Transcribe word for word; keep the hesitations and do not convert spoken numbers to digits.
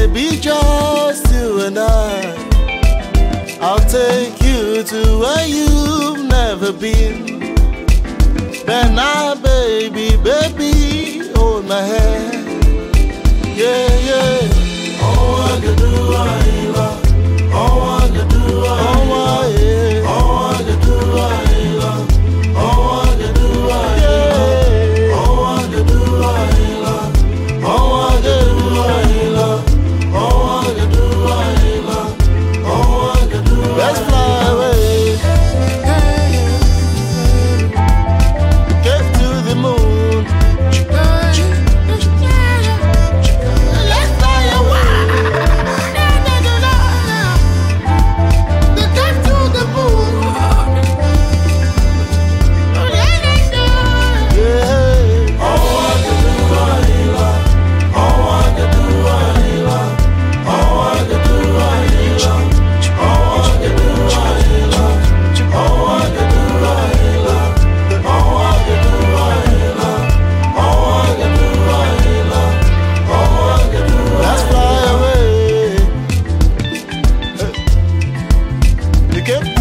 baby, just you and I. I'll take you to where you've never been. But now, baby, baby, hold my hand. Yeah, yeah. Oh, I could do I love. Oh, I could do I love. Yeah. Oh, I could do I love. Oh, I could do I love. Oh, I could do I love. Oh, I could do I love. Oh, I could do I love. Oh, I could do I love. Let's fly away. Get to the moon. Let's fly away. Get to the moon. Yeah. Oh, I could do I love. Oh, I could do I love. Oh, I could do I love. Oh, I could do I love. Oh, I could do I love. Oh, I could do I love. Oh, I could do I love. Oh, I could do I love. Let's fly away. You can